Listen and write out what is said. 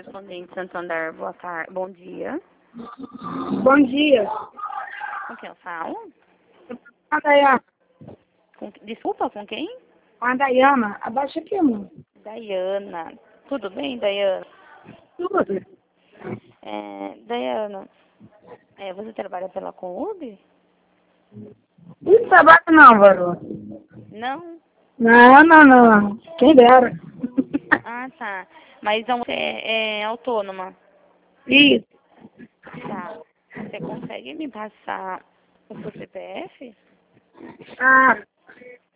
Correspondente Santander, boa tarde. Bom dia. Bom dia. Com quem eu falo? A Dayana. Desculpa, com quem? A Dayana. Abaixa aqui, amor. Dayana. Tudo bem, Dayana? Tudo. Dayana, você trabalha pela Conurb? Não trabalho não, varô. Não? Não. Quem dera. Ah, tá. Mas então você é autônoma? Isso. Tá. Você consegue me passar o seu CPF? Ah,